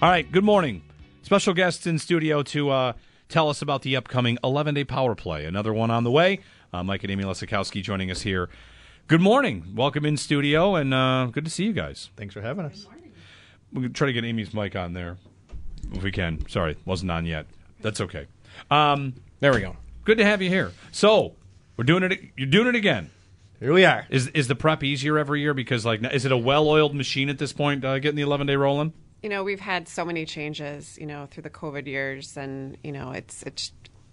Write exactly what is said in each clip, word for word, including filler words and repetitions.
All right, good morning. Special guests in studio to uh, tell us about the upcoming eleven-day Power Play. Another one on the way. Uh, Mike and Amy Lesikowski joining us here. Good morning. Welcome in studio, and uh, good to see you guys. Thanks for having us. We're going to try to get Amy's mic on there if we can. Sorry, wasn't on yet. That's okay. Um, there we go. Good to have you here. So, we're doing it. You're doing it again. Here we are. Is is the prep easier every year? Because, like, is it a well-oiled machine at this point, uh, getting the eleven-day rolling? You know, we've had so many changes, you know, through the COVID years, and, you know, it's, it's,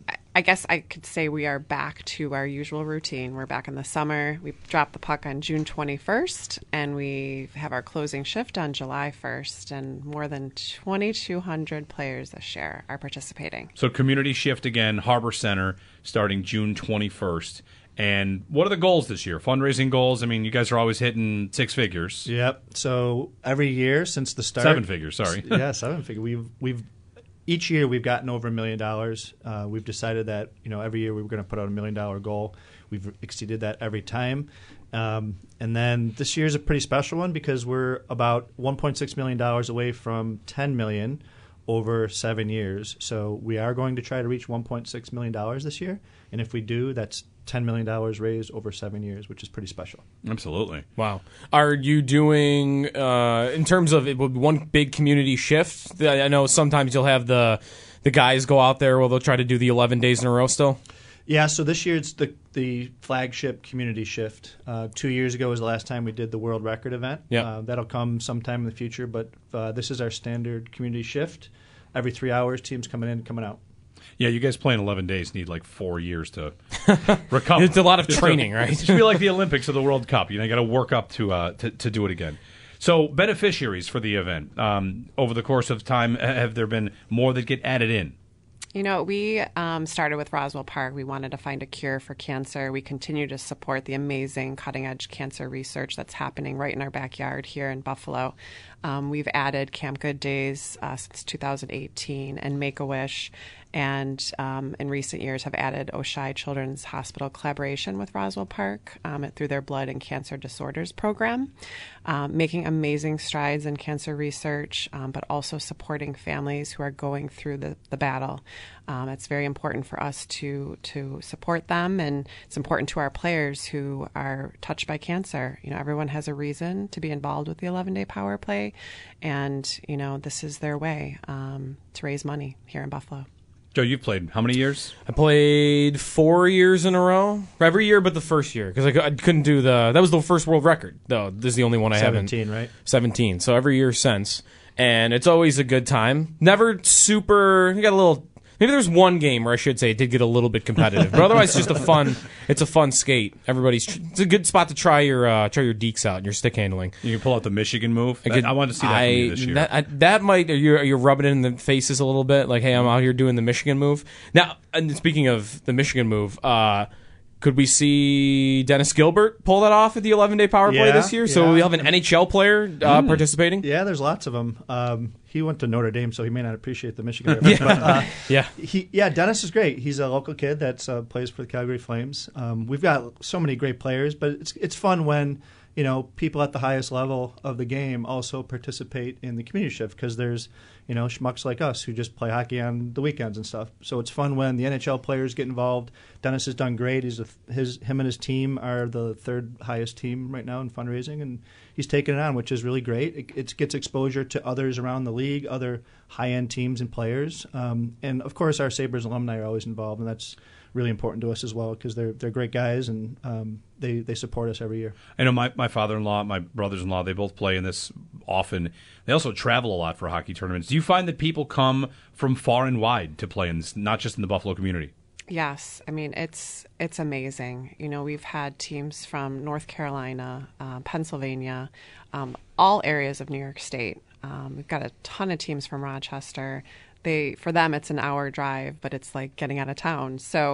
I guess I could say we are back to our usual routine. We're back in the summer. We drop the puck on June twenty-first, and we have our closing shift on July first, and more than twenty-two hundred players this year are participating. So community shift again, Harbor Center, starting June twenty-first. And what are the goals this year? Fundraising goals? I mean, you guys are always hitting six figures. Yep. So every year since the start, seven figures. Sorry. yeah, seven figures. We've we've each year we've gotten over a million dollars. Uh, we've decided that you know every year we were going to put out a million dollar goal. We've exceeded that every time. Um, and then this year is a pretty special one because we're about one point six million dollars away from ten million dollars over seven years. So we are going to try to reach one point six million dollars this year. And if we do, that's ten million dollars raised over seven years, which is pretty special. Absolutely. Wow. Are you doing, uh, in terms of it, one big community shift? I know sometimes you'll have the the guys go out there, well, they'll try to do the eleven days in a row still? Yeah, so this year it's the the flagship community shift. Uh, two years ago was the last time we did the world record event. Yeah. Uh, that'll come sometime in the future, but uh, this is our standard community shift. Every three hours, teams coming in and coming out. Yeah, you guys playing eleven days need like four years to recover. It's a lot of training, right? It should be like the Olympics or the World Cup. You know, you got to work up to, uh, to to do it again. So, beneficiaries for the event. Um, over the course of time, have there been more that get added in? You know, we um, started with Roswell Park. We wanted to find a cure for cancer. We continue to support the amazing cutting-edge cancer research that's happening right in our backyard here in Buffalo. Um, we've added Camp Good Days uh, since two thousand eighteen and Make-A-Wish, and um, in recent years have added Oishei Children's Hospital collaboration with Roswell Park um, through their Blood and Cancer Disorders program, um, making amazing strides in cancer research, um, but also supporting families who are going through the, the battle. Um, it's very important for us to to support them, and it's important to our players who are touched by cancer. You know, everyone has a reason to be involved with the eleven-day Power Play, and you know, this is their way um, to raise money here in Buffalo. Joe, you've played how many years? I played four years in a row. Every year but the first year, because I, I couldn't do the... That was the first world record, though. This is the only one I haven't... seventeen, right? seventeen. So every year since. And it's always a good time. Never super... You got a little... Maybe there's one game where I should say it did get a little bit competitive, but otherwise it's just a fun. It's a fun skate. Everybody's. It's a good spot to try your uh, try your deeks out and your stick handling. You can pull out the Michigan move. I, could, I wanted to see that I, from you this year. That, I, that might. Are you, are you rubbing it in the faces a little bit? Like, hey, I'm out here doing the Michigan move. Now, and speaking of the Michigan move, uh, could we see Dennis Gilbert pull that off at the eleven-day Power Play Yeah, this year? So yeah. we have an N H L player uh, mm. participating. Yeah, there's lots of them. Um, he went to Notre Dame, so he may not appreciate the Michigan reference. yeah. But, uh, yeah. He, yeah, Dennis is great. He's a local kid that uh, plays for the Calgary Flames. Um, we've got so many great players, but it's it's fun when you know people at the highest level of the game also participate in the community shift because there's you know schmucks like us who just play hockey on the weekends and stuff. So it's fun when the N H L players get involved. Dennis has done great. He's a, his him and his team are the third highest team right now in fundraising, and he's taken it on, which is really great. It, it gets exposure to others around the league, other high-end teams and players, um, and of course our Sabres alumni are always involved, and that's really important to us as well because they're they're great guys and um, they they support us every year. I know my, my father-in-law, my brothers-in-law, they both play in this often. They also travel a lot for hockey tournaments. Do you find that people come from far and wide to play in this, not just in the Buffalo community? Yes, I mean it's it's amazing. You know, we've had teams from North Carolina, uh, Pennsylvania, um, all areas of New York State. Um, we've got a ton of teams from Rochester. They for them it's an hour drive, but it's like getting out of town. So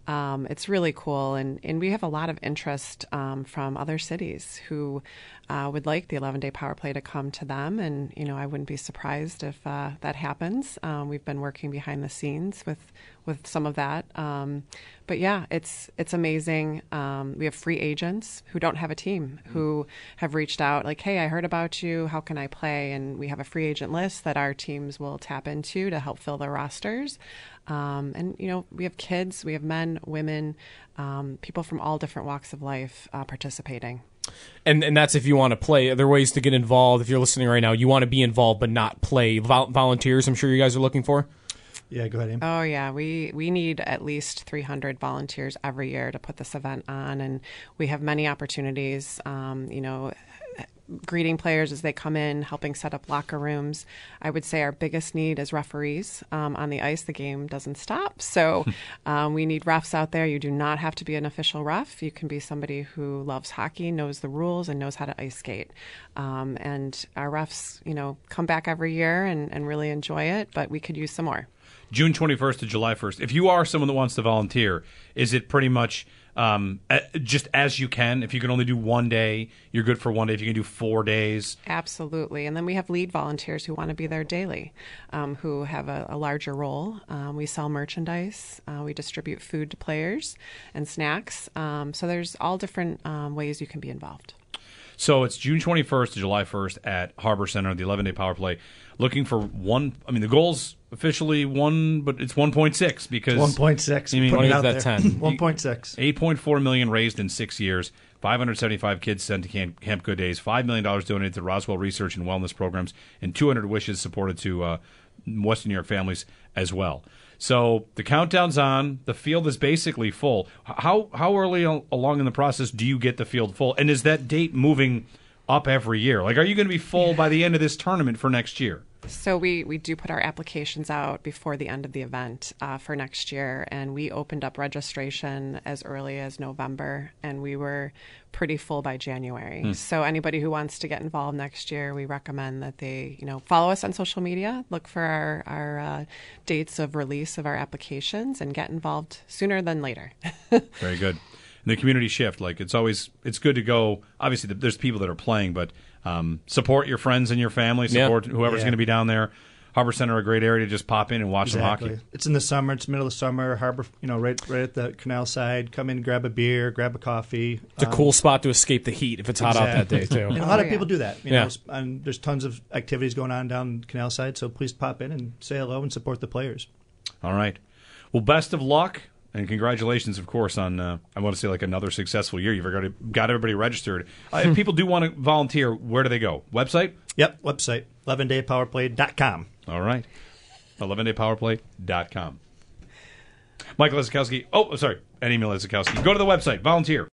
Um, it's really cool, and, and we have a lot of interest um, from other cities who uh, would like the eleven-day power play to come to them, and you know I wouldn't be surprised if uh, that happens. Um, we've been working behind the scenes with with some of that, um, but yeah, it's it's amazing. Um, we have free agents who don't have a team who have reached out like, "Hey, I heard about you. How can I play?" And we have a free agent list that our teams will tap into to help fill their rosters. Um, and, you know, we have kids, we have men, women, um, people from all different walks of life uh, participating. And and that's if you want to play. Are there ways to get involved? If you're listening right now, you want to be involved but not play. Vol- volunteers, I'm sure you guys are looking for? Yeah, go ahead, Amy. Oh, yeah. We, we need at least three hundred volunteers every year to put this event on. And we have many opportunities, um, you know, greeting players as they come in, helping set up locker rooms. I would say our biggest need is referees. Um, on the ice, the game doesn't stop. So um, we need refs out there. You do not have to be an official ref. You can be somebody who loves hockey, knows the rules, and knows how to ice skate. Um, and our refs, you know, come back every year and, and really enjoy it, but we could use some more. June twenty-first to July first. If you are someone that wants to volunteer, is it pretty much um, just as you can? If you can only do one day, you're good for one day. If you can do four days. Absolutely. And then we have lead volunteers who want to be there daily, um, who have a, a larger role. Um, we sell merchandise. Uh, we distribute food to players and snacks. Um, so there's all different um, ways you can be involved. So it's June twenty-first to July first at Harbor Center, the eleven-day power play. Looking for one. I mean, the goal's officially one, but it's one point six because one point six. I mean, Putting it what out is there. that ten? one point six. eight point four million dollars raised in six years. five hundred seventy-five kids sent to Camp, Camp Good Days. five million dollars donated to Roswell Research and Wellness Programs, and two hundred wishes supported to uh, Western New York families as well. So the countdown's on. The field is basically full. How how early al- along in the process do you get the field full? And is that date moving up every year? Like, are you going to be full by the end of this tournament for next year? So we, we do put our applications out before the end of the event uh, for next year, and we opened up registration as early as November, and we were pretty full by January. Hmm. So anybody who wants to get involved next year, we recommend that they, you know, follow us on social media, look for our, our uh, dates of release of our applications, and get involved sooner than later. Very good. And the community shift, like it's always, it's good to go. Obviously, there's people that are playing, but um, support your friends and your family. Support Yeah. whoever's Yeah. going to be down there. Harbor Center, a great area to just pop in and watch Exactly. some hockey. It's in the summer. It's middle of summer. Harbor, you know, right, right at the canal side. Come in, grab a beer, grab a coffee. It's a cool spot to escape the heat if it's hot out that day, too. And a Oh, lot of yeah. people do that. You Yeah. know, and there's tons of activities going on down canal side. So please pop in and say hello and support the players. All right. Well, best of luck. And congratulations, of course, on, uh, I want to say, like another successful year. You've already got everybody registered. Uh, if people do want to volunteer, where do they go? Website? Yep, website, eleven day power play dot com. All right. eleven day power play dot com. Michael Lizakowski. Oh, sorry. And Amy Lizakowski. Go to the website. Volunteer.